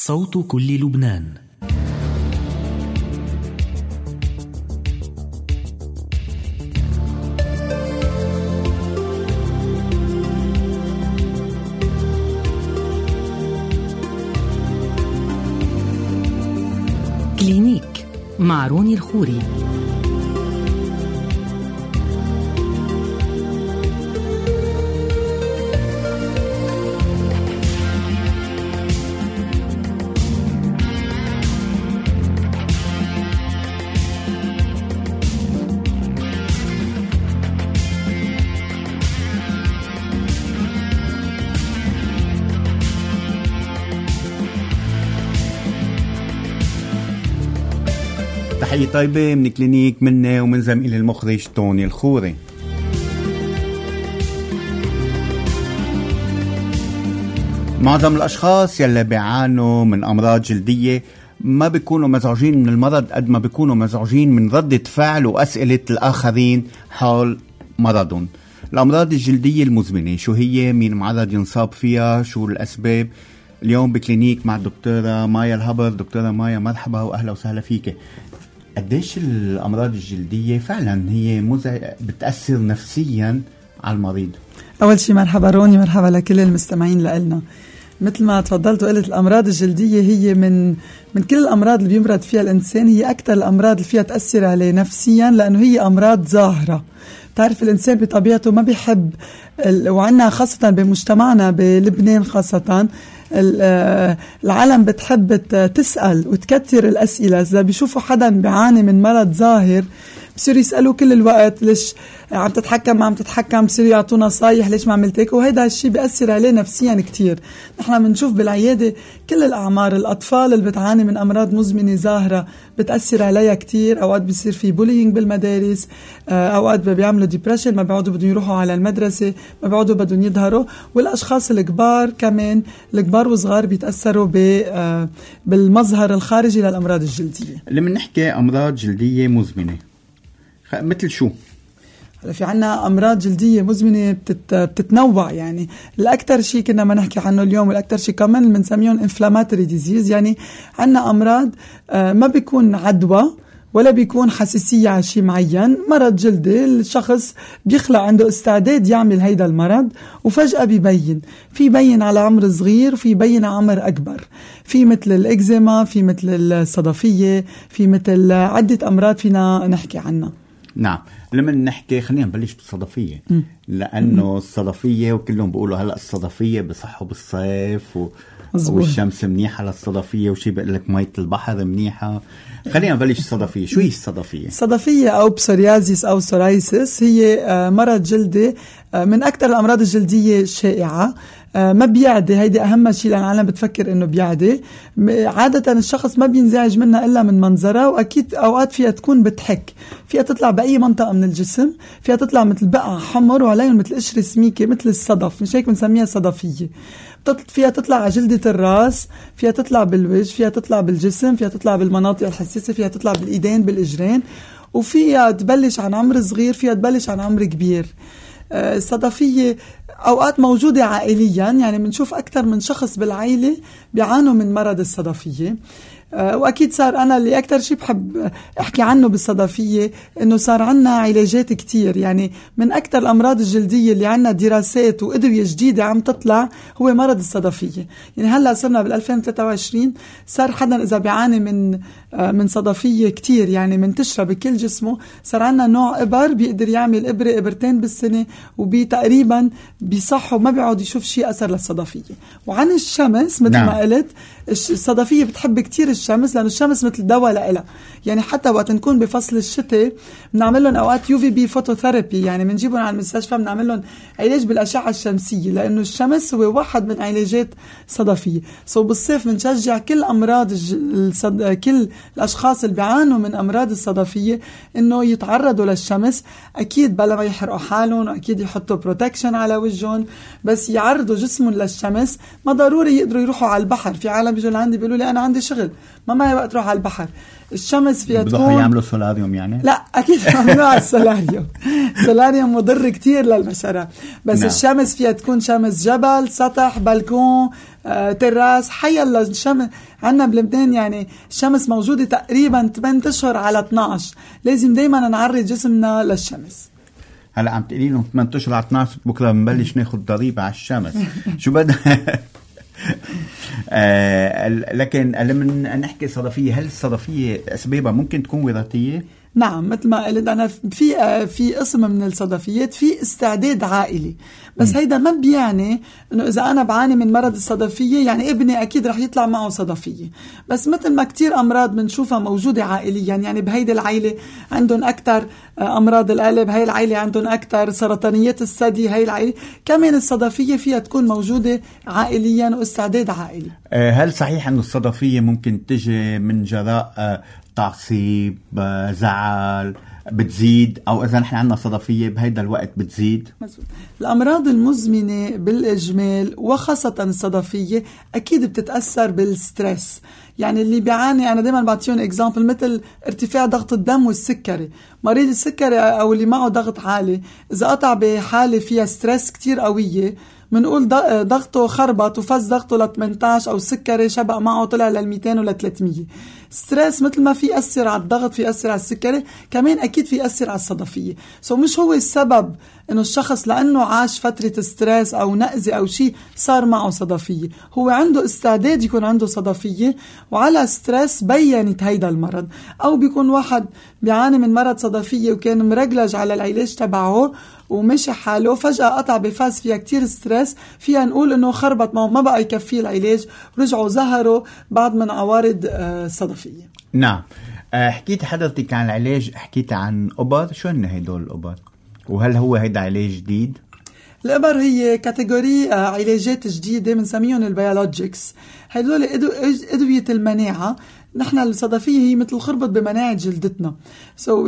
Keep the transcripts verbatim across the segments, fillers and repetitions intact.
صوت كل لبنان. كلينيك مع روني الخوري. تحية طيبة من كلينيك مني ومن زميلي المخرج توني الخوري. معظم الأشخاص يلي بيعانوا من أمراض جلدية ما بيكونوا مزعوجين من المرض قد ما بيكونوا مزعوجين من ردة فعل وأسئلة الآخرين حول مرضهم. الأمراض الجلدية المزمنة شو هي؟ مين معرض ينصاب فيها؟ شو الأسباب؟ اليوم بكلينيك مع الدكتورة مايا الهبر. دكتورة مايا مرحبا وأهلا وسهلا فيك. قديش الأمراض الجلدية فعلا هي مزع... بتأثر نفسيا على المريض؟ أول شيء مرحبا روني، مرحبا لكل المستمعين لنا. مثل ما تفضلت وقلت، الأمراض الجلدية هي من من كل الأمراض اللي بيمرض فيها الإنسان هي أكثر الأمراض اللي فيها تأثر عليه نفسيا، لأنه هي أمراض ظاهرة. تعرف الإنسان بطبيعته ما بيحب ال... وعنا خاصة بمجتمعنا بلبنان خاصة العالم بتحب تسأل وتكتر الأسئلة. إذا بيشوفوا حدا بيعاني من مرض ظاهر بصير يسألوا كل الوقت ليش عم تتحكم ما عم تتحكم، بصير يعطونا نصايح ليش ما عملت هيك، وهذا الشيء بيأثر عليه نفسيا كتير. نحن بنشوف بالعيادة كل الأعمار، الأطفال اللي بتعاني من أمراض مزمنة ظاهرة بتأثر عليها كتير. أوقات بيصير في بولينج بالمدارس، أوقات بيعملوا ديبريشن، ما بيعودوا بدهم يروحوا على المدرسة، ما بيعودوا بدهم يظهروا. والأشخاص الكبار كمان، الكبار وصغار بيتأثروا بالمظهر الخارجي للأمراض الجلدية. لما نحكي أمراض جلدية مزمنة مثل شو؟ في عنا أمراض جلدية مزمنة بتت... بتتنوع. يعني الأكثر شيء كنا ما نحكي عنه اليوم، والأكثر شيء كمان بنسميهم inflammatory disease. يعني عنا أمراض ما بيكون عدوى ولا بيكون حساسية على شيء معين، مرض جلدي الشخص بيخلق عنده استعداد يعمل هيدا المرض وفجأة بيبين. في بين على عمر صغير وفي بين على عمر أكبر، في مثل الإكزيما، في مثل الصدفية، في مثل عدة أمراض فينا نحكي عنها. نعم. لما نحكي خلينا نبلش بالصدفية، لأنه الصدفية وكلهم بيقولوا هلأ الصدفية بصحوا بالصيف و... والشمس منيحة للصدفية، وشي بيقول لك مية البحر منيحة. خلينا نبلش الصدفية. شو هي الصدفية؟ الصدفية أو بسوريازيس أو سورايسيس هي مرض جلدي من أكثر الأمراض الجلدية الشائعة. ما بيعدي، هيدي أهم شيء، لأن العالم بتفكر إنه بيعدي. عادة الشخص ما بينزعج منها إلا من منظرها، وأكيد أوقات فيها تكون بتحك، فيها تطلع بأي منطقة من الجسم، فيها تطلع مثل بقع حمر وعليهم مثل قشرة سميكة مثل الصدف، مش هيك بنسميها صدفية. فيها تطلع على جلدة الراس، فيها تطلع بالوجه، فيها تطلع بالجسم، فيها تطلع بالمناطق الحساسة، فيها تطلع بالإيدين بالإجرين، وفيها تبلش عن عمر صغير، فيها تبلش عن عمر كبير. الصدفية أوقات موجودة عائليا، يعني بنشوف أكثر من شخص بالعائلة بيعانوا من مرض الصدفية. وأكيد صار أنا اللي أكتر شيء بحب أحكي عنه بالصدفية إنه صار عنا علاجات كتير. يعني من أكتر الأمراض الجلدية اللي عنا دراسات وأدوية جديدة عم تطلع هو مرض الصدفية. يعني هلأ صرنا بالألفين وثلاثة وعشرين صار حدا إذا بيعاني من من صدفية كتير يعني منتشرة بكل جسمه، صار عنا نوع إبر بيقدر يعمل إبرة إبرتين بالسنة وبتقريبا بيصح وما بيعود يشوف شيء أثر للصدفية. وعن الشمس مثل نعم. ما قلت الصدفية بتحب كتير الشمس، لأنه الشمس مثل دواء لإلها. يعني حتى وقت نكون بفصل الشتاء بنعمل لهم أوقات يو في بي فوتوثيرابي، يعني بنجيبهم على المستشفى بنعمل لهم علاج بالأشعة الشمسية، لأنه الشمس هو واحد من علاجات صدفية. سو بالصيف بنشجع كل أمراض الصد... كل الأشخاص اللي بيعانوا من أمراض الصدفية إنه يتعرضوا للشمس. أكيد بلا ما يحرقوا حالهم، وأكيد يحطوا بروتكشن على وجههم، بس يعرضوا جسمهم للشمس. ما ضروري يقدروا يروحوا على البحر. في عالم بيجوا لعندي بيقولوا لي أنا عندي شغل ما معي وقت روح على البحر. الشمس فيها تكون بدهم يعملوا سولاريوم، يعني لا أكيد ممنوع السولاريوم. السولاريوم مضر كتير للبشرة. بس نعم. الشمس فيها تكون شمس جبل، سطح، بلكون، آه تراس حيلا الشمس. عنا بلبنان يعني الشمس موجودة تقريبا ثمانية أشهر على اثناشر، لازم دايما نعرض جسمنا للشمس. هلا عم تقولي لهم ثمانية أشهر على اثناشر، بكره بنبلش ناخذ ضريبة على الشمس. شو بدنا؟ آه لكن لما نحكي صدفية، هل الصدفية أسبابها ممكن تكون وراثية؟ نعم، مثل ما قلت أنا في في قسم من الصدفيات في استعداد عائلي، بس م. هيدا ما بيعني إنه إذا أنا بعاني من مرض الصدفية يعني ابني أكيد رح يطلع معه صدفية. بس مثل ما كتير أمراض بنشوفها موجودة عائليا، يعني بهيدي العائلة عندهم أكتر أمراض القلب، هاي العائلة عندهم أكتر سرطانيات الثدي، هاي العائلة كمان الصدفية فيها تكون موجودة عائليا واستعداد عائلي. هل صحيح أن الصدفية ممكن تجي من جراء تعصيب، زعل، بتزيد، أو إذا نحن عندنا صدفية بهيدا الوقت بتزيد؟ مزبوط. الأمراض المزمنة بالإجمال وخاصة الصدفية أكيد بتتأثر بالستريس. يعني اللي بيعاني، أنا دايما بعطيهم إكزامبل مثل ارتفاع ضغط الدم والسكري. مريض السكري أو اللي معه ضغط عالي إذا قطع بحالة فيها ستريس كتير قوية، منقول ضغطه خربط وفز ضغطه ل ثمانية عشر، أو السكري شبق معه طلع لل مئتين ولا ثلاثمية. ستريس مثل ما في يأثر على الضغط في يأثر على السكري، كمان أكيد في يأثر على الصدفية. سو مش هو السبب إنه الشخص لأنه عاش فترة ستريس أو نقزة أو شيء صار معه صدفية، هو عنده استعداد يكون عنده صدفية وعلى ستريس بينت هيدا المرض. أو بيكون واحد بيعاني من مرض صدفية وكان مرجلج على العلاج تبعه ومشي حاله، فجأة قطع بفاز فيها كتير ستريس، فيها نقول إنه خربط ما ما بقى يكفيه العلاج، ورجعوا ظهروا بعد من عوارض صدفية. نعم. حكيت حضرتك عن العلاج، حكيت عن أبر، شو هن هيدول الأبر؟ وهل هو هيدا علاج جديد؟ الإبر هي كاتيجوري علاجات جديدة بنسميهم البيولوجيكس. هيدول أدوية المناعة. نحن الصدفية هي مثل خربط بمناعة جلدتنا. سو so,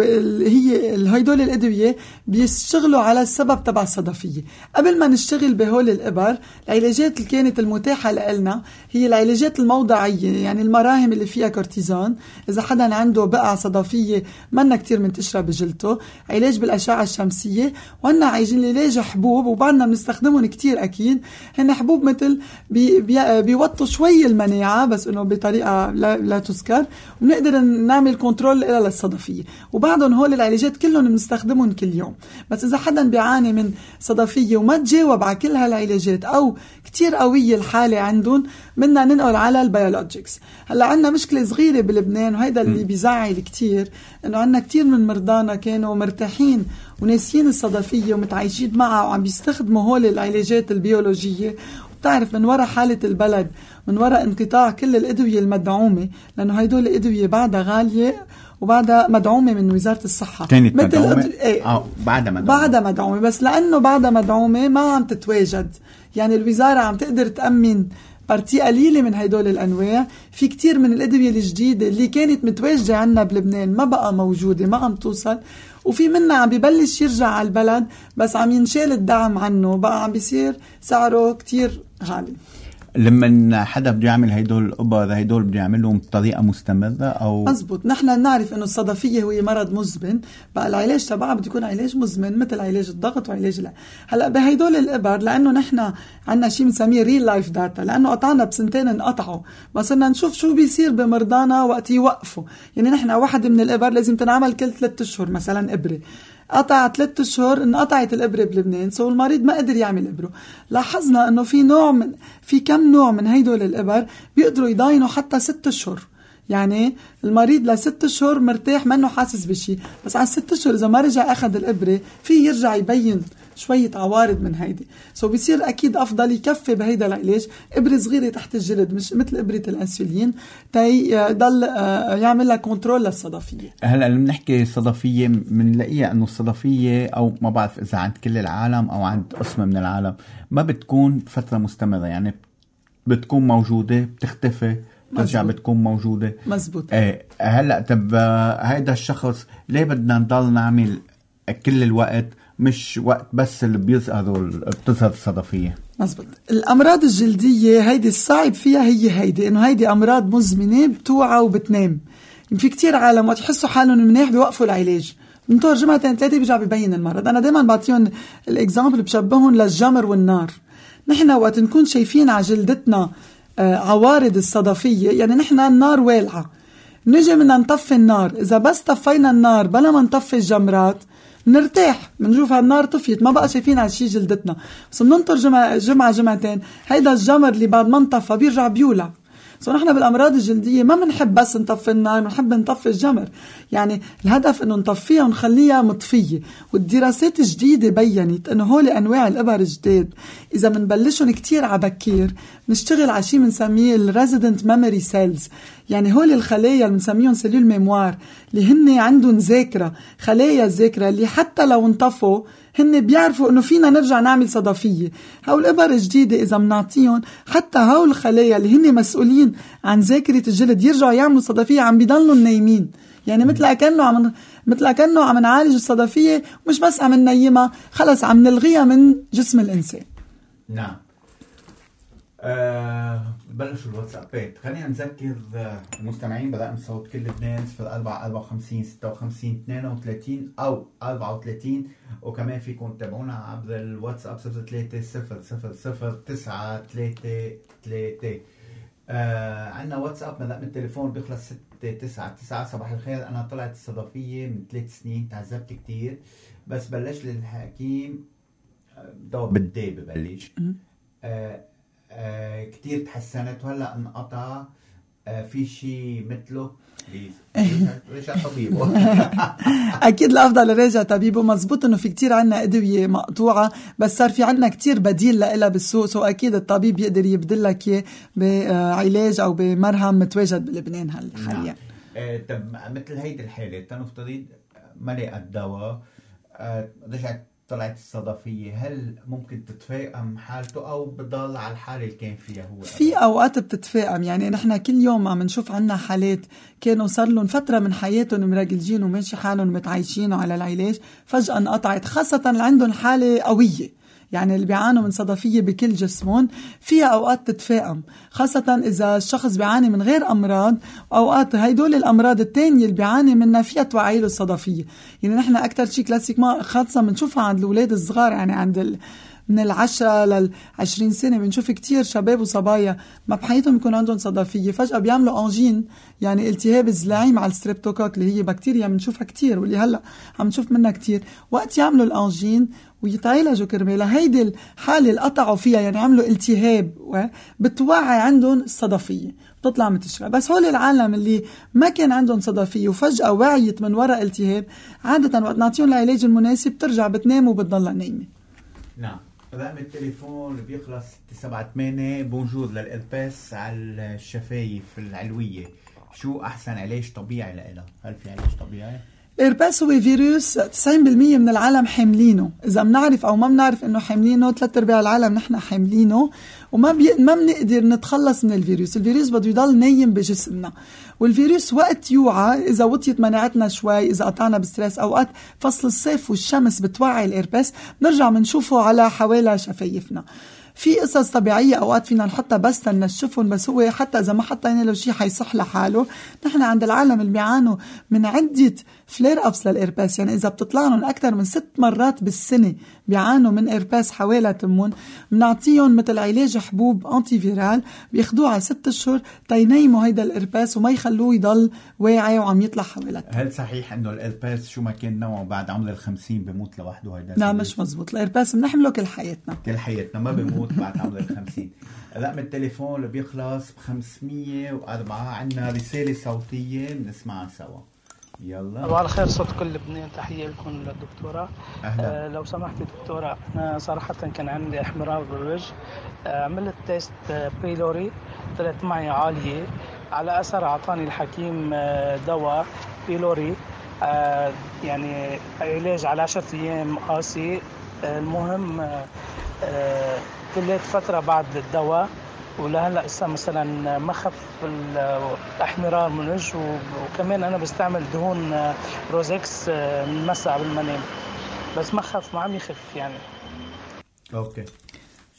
هي هيدول الأدوية بيشتغلوا على السبب تبع الصدفية. قبل ما نشتغل بهول الإبر، العلاجات اللي كانت المتاحة لنا هي العلاجات الموضعية، يعني المراهم اللي فيها كورتيزون. إذا حدا عنده بقع صدفية منا كتير منتشرة بجلدته، علاج بالأشعة الشمسية، وعنا علاج حبوب وبعدنا بنستخدمهم كتير. أكيد هن حبوب مثل بي بي بيوطوا شوي المناعة، بس إنه بطريقة لا, لا تذكر، ونقدر نعمل كنترول إلى للصدفية. وبعدهم هول العلاجات كلهم بنستخدمهم كل يوم. بس إذا حدا بيعاني من صدفية وما تجاوب على كل هالعلاجات أو كتير قوية الحالة عندهم، بدنا ننقل على البيولوجيكس. هلا عنا مشكلة صغيرة بلبنان، وهيدا اللي بيزعل كتير، إنه عنا كتير من مرضانا كانوا مرتاحين وناسيين الصدفية ومتعايشين معها وعم بيستخدموا هول العلاجات البيولوجية. تعرف من وراء حالة البلد، من وراء انقطاع كل الأدوية المدعومة، لأنه هيدول الأدوية بعدها غالية وبعدها مدعومة من وزارة الصحة. كانت مثل مدعومة؟ أدو... ايه آه بعدها مدعومة. بعدها مدعومة، بس لأنه بعدها مدعومة ما عم تتواجد. يعني الوزارة عم تقدر تأمن بارتي قليلة من هيدول الأنواع. في كتير من الأدوية الجديدة اللي كانت متواجدة عنا بلبنان ما بقى موجودة، ما عم توصل. وفي منا عم بيبلش يرجع على البلد، بس عم ينشال الدعم عنه، بقى عم بيصير سعره كتير غالي. لما حدا بده يعمل هيدول الأبر، هيدول بده يعملهم بطريقة مستمرة أو؟ مزبوط. نحن نعرف إنه الصدفية هو مرض مزمن، بقى العلاج تبعها بده يكون علاج مزمن مثل علاج الضغط وعلاج لا. هلا بهيدول الإبر لأنه نحن عنا شيء بنسميه ريل لايف داتا، لأنه قطعنا بسنتين انقطعوا، بس صرنا نشوف شو بيصير بمرضانا وقت يوقفوا. يعني نحن واحد من الإبر لازم تنعمل كل ثلاثة أشهر، مثلا إبرة قطع ثلاثة أشهر انقطعت الإبرة بلبنان، سو المريض ما قدر يعمل إبره. لاحظنا إنه في نوع من في كم نوع من هيدول الإبر بيقدروا يضاينوا حتى ستة أشهر. يعني المريض لست أشهر مرتاح منه حاسس بشي، بس على ست أشهر إذا ما رجع أخذ الإبرة في يرجع يبين شوية عوارض من هيدي. سو بيصير أكيد أفضل يكفي بهيدا العلاج إبرة صغيرة تحت الجلد، مش مثل إبرة الأنسولين، تاي ضل يعمل لها كنترول للصدفية. هلأ لما نحكي الصدفية بنلاقيها أنه الصدفية، أو ما بعرف إذا عند كل العالم أو عند قسم من العالم، ما بتكون فترة مستمرة، يعني بتكون موجودة بتختفي ترجع بتكون موجودة. مزبوط. ايه هلأ طب هيدا الشخص ليه بدنا نضل نعمل كل الوقت، مش وقت بس اللي بيظهروا بتظهر الصدفية؟ مزبوط. الأمراض الجلدية هيدي الصعب فيها هي هيدي إنه هيدي أمراض مزمنة بتوعى وبتنام. في كتير عالم وقت يحسوا حالهم منيح بيوقفوا العلاج، بنطور جمعتين ثلاثة بيرجع ببين المرض. أنا دايما بعطيهم الإكزامبل بشبههم للجمر والنار. نحن وقت نكون شايفين على جلدتنا عوارض الصدفية، يعني نحن النار والعة نجي بدنا نطفي النار، إذا بس طفينا النار بلا ما نطفي الجمرات نرتاح، بنشوف هالنار طفيت ما بقى شايفين على شي جلدتنا. بس بننطر جمعة جمعة جمعتين هيدا الجمر اللي بعد ما انطفى بيرجع بيولع. سو نحن بالأمراض الجلدية ما بنحب بس نطفي النار، بنحب نطفي الجمر، يعني الهدف انه نطفيها ونخليها مطفية. والدراسات الجديدة بيّنت انه هول انواع الابر الجداد اذا بنبلشهم كتير عبكير نشتغل على شيء بنسميه الريزيدنت ميموري سيلز، يعني هول الخلايا اللي بنسميهم سيلول ميموار اللي هن عندهم ذاكرة، خلايا الذاكرة اللي حتى لو انطفوا هن بيعرفوا انه فينا نرجع نعمل صدفية. هول الابر الجديدة اذا بنعطيهم حتى هول الخلايا اللي هن مسؤولين عن ذاكرة الجلد يرجعوا يعملوا صدفية عم بيضلوا نايمين، يعني مثل كأنه عم مثل كأنه عم نعالج الصدفية مش بس عم ننيمها، خلص عم نلغيها من جسم الإنسان. نعم. أه بلشوا الواتسابات. خلينا نذكر المستمعين بدأنا صوت كل اثنين صفر أربعة أربعة وخمسين ستة وخمسين اثنين وثلاثين أو أربعة وثلاثين، وكمان فيكم تتابعونا عبر الواتساب صفر ثلاثة صفر صفر صفر تسعة ثلاثة ثلاثة. آه عندنا واتساب من رقم التليفون بيخلص ستة تسعة تسعة. صباح الخير، أنا طلعت الصدفية من ثلاث سنين، تعذبت كتير بس بلش للحكيم دوا بالدي ببلش آه آه كتير تحسنت وهلا انقطع. آه في شيء مثله رجع طبيبه. اكيد الافضل راجع طبيبه. مزبوط انه في كتير عنا ادويه مقطوعه بس صار في عنا كتير بديل لها بالسوق، سو اكيد الطبيب يقدر يبدلك اياه بعلاج او بمرهم متواجد بلبنان حاليا. نعم. آه طب مثل هيدي الحاله تنفترض ما لقت دواء، آه رجعت طلعت الصدفية، هل ممكن تتفاقم حالته أو بضل على الحالة اللي كان فيها هو؟ في أوقات بتتفاقم، يعني نحن كل يوم عم نشوف عنا حالات كانوا صار لهم فترة من حياتهم مرجلجين وماشي حالهم متعايشين على العلاج، فجأة انقطعت، خاصة اللي عندهم حالة قوية، يعني اللي بيعانوا من صدفية بكل جسمهم فيها أوقات تتفاقم، خاصة إذا الشخص بيعاني من غير أمراض. أوقات هيدول الأمراض التانية اللي بيعاني منها فيها توعيله الصدفية. يعني نحن أكتر شيء كلاسيك ما خاصة بنشوفها عند الأولاد الصغار، يعني عند ال من العشرة للعشرين سنة بنشوف كتير شباب وصبايا ما بحياتهم يكون عندهم صدفية فجأة بيعملوا أنجين، يعني التهاب الزلاعي مع الستريبتوكوك اللي هي بكتيريا بنشوفها كتير واللي هلأ عم نشوف منها كتير. وقت يعملوا الأنجين ويتعالجوا كرمالها هيدي الحالة اللي قطعوا فيها، يعني عملوا التهاب بتوعي عندهم الصدفية بتطلع متشرة. بس هول العالم اللي ما كان عندهم صدفية وفجأة وعيت من وراء التهاب، عادة وقت نعطيهم العلاج المناسب ترجع بتنام وبتضلها نايمة. نعم. رقم التليفون اللي بيخلص سبعة ثمانية. بونجور للإرباس على الشفايف العلوية، شو أحسن علاج طبيعي لها؟ هل في علاج طبيعي؟ الإرباس هو فيروس تسعين بالمية من العالم حاملينه، إذا منعرف أو ما منعرف إنه حاملينه، ثلاث أرباع العالم نحن حاملينه وما بي... ما بنقدر نتخلص من الفيروس. الفيروس بده يضل نايم بجسمنا، والفيروس وقت يوعى إذا وطيت مناعتنا شوي، إذا قطعنا بستريس، أوقات فصل الصيف والشمس بتوعي الإرباس بنرجع منشوفه على حوالي شفايفنا. في قصص طبيعية أوقات فينا نحطها بس تنشفهم، بس هو حتى إذا ما حطينا له شيء حيصح لحاله. نحن عند العالم اللي بيعانوا من عدة فلير أبس للإرباس، يعني إذا بتطلع لهم أكثر من ست مرات بالسنة بيعانوا من إرباس حوالي تمون، بنعطيهم مثل علاج حبوب أنتي فيرال بياخدوه على ست أشهر تينيموا هيدا الإرباس وما يخلوه يضل واعي وعم يطلع حوالي. هل صحيح إنه الإرباس شو ما كان نوعه بعد عمر الخمسين بموت لوحده؟ هيدا لا مش مزبوط، الإرباس بنحمله كل حياتنا كل حياتنا ما بموت بعد عمر الخمسين. رقم التليفون اللي بيخلص بخمسمية وأربعة. عنا رسالة صوتية بنسمعها سوا. يلا. صباح الخير، صوت كل لبنان، تحية لكم للدكتورة. آه لو سمحتي دكتورة، أنا صراحة كان عندي احمرار بالوجه، آه عملت تيست آه بيلوري طلعت معي عالية، على أثر أعطاني الحكيم آه دواء بيلوري، آه يعني علاج على عشرة أيام قاسي. آه المهم آه آه كليت فترة بعد الدواء ولهلا لسه مثلا ما خف الاحمرار من وجه، وكمان انا بستعمل دهون روزكس من مسا قبل ما انام بس ما خف، ما عم يخف يعني. اوكي.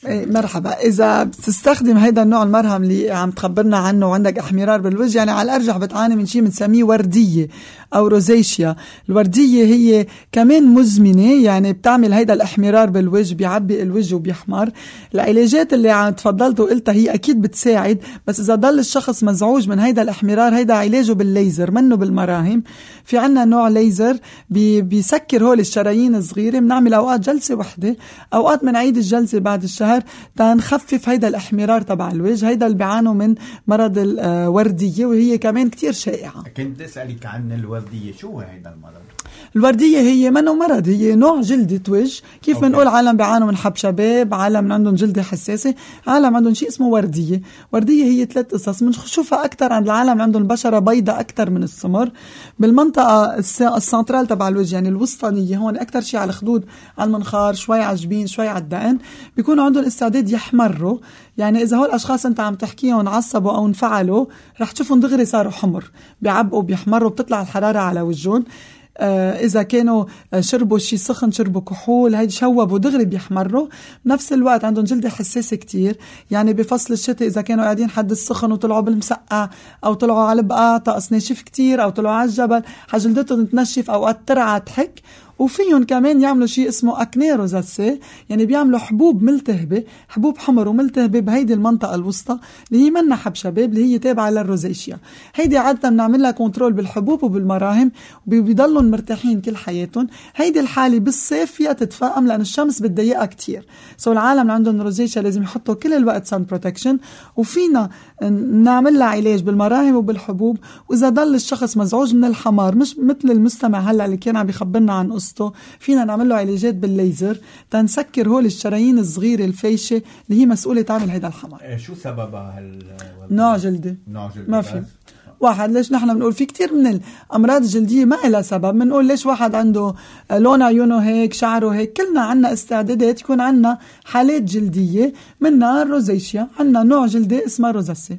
مرحبا. إذا بتستخدم هيدا النوع المرهم اللي عم تخبرنا عنه وعندك احمرار بالوجه، يعني على الأرجح بتعاني من شيء بنسميه وردية أو روزيشيا. الوردية هي كمان مزمنة، يعني بتعمل هيدا الاحمرار بالوجه، بيعبي الوجه وبيحمر. العلاجات اللي عم تفضلت وقلتها هي أكيد بتساعد، بس إذا ضل الشخص مزعوج من هيدا الاحمرار، هيدا علاجه بالليزر منه بالمراهم. في عنا نوع ليزر بي بيسكر هول الشرايين الصغيرة، بنعمل أوقات جلسة وحدة، أوقات منعيد الجلسة بعد الشهر تنخفف هيدا الاحمرار تبع الوجه. هيدا اللي بيعانوا من مرض الوردية، وهي كمان كتير شائعة. كنت أسألك عن الوردية، شو هيدا المرض؟ الوردية هي منه مرض، هي نوع جلدة وجه. كيف بنقول عالم بيعانوا من حب شباب، عالم عندهم جلدة حساسة، عالم عندهم شيء اسمه وردية. وردية هي ثلاث قصص بنشوفها أكتر عند العالم عندهم البشرة بيضة أكتر من السمر. بالمنطقة السنترال تبع الوجه، يعني الوسطانية، هون أكتر شيء على الخدود، على المنخار، شوي على الجبين، شوي على الدقن، بيكونوا عندهم استعداد يحمروا. يعني إذا هول الأشخاص أنت عم تحكيهم عصبوا أو انفعلوا، رح تشوفهم دغري صاروا حمر، بيعبقوا بيحمروا، بتطلع الحرارة على وجههم. آه إذا كانوا شربوا شيء سخن، شربوا كحول، هيد شوبوا دغري بيحمروا. بنفس الوقت عندهم جلدة حساسة كتير، يعني بفصل الشتاء إذا كانوا قاعدين حد السخن وطلعوا بالمسقع، أو طلعوا على البقاع طقس ناشف كتير، أو طلعوا على الجبل، حجلدتهم تنشف، أوقات ترعى تحك. وفيهم كمان يعملوا شيء اسمه أكني روزاسي، يعني بيعملوا حبوب ملتهبة، حبوب حمر وملتهبة بهيدي المنطقة الوسطى اللي هي منا حب شباب، اللي هي تابعة للروزيشيا. هيدي عادة بنعمل لها كنترول بالحبوب وبالمراهم، وبيضلوا مرتاحين كل حياتهم. هيدي الحالة بالصيف فيها تتفاقم لأن الشمس بتضايقها كتير. سو العالم اللي عندهم روزيشيا لازم يحطوا كل الوقت سان بروتكشن، وفينا نعمل لها علاج بالمراهم وبالحبوب. وإذا ضل الشخص مزعوج من الحمار، مش مثل المستمع هلا اللي كان عم بيخبرنا عن قصته، فينا نعمل له علاجات بالليزر تنسكر هول الشرايين الصغيرة الفيشة اللي هي مسؤولة تعمل هيدا الحمار. شو سببها هال نوع جلدي؟ نوع جلدي ما في واحد. ليش نحن بنقول في كتير من الأمراض الجلدية ما إلها سبب؟ بنقول ليش واحد عنده لون عيونه هيك، شعره هيك. كلنا عنا استعدادات يكون عنا حالات جلدية، منها الروزيشيا، عنا نوع جلدي اسمه روزاسي.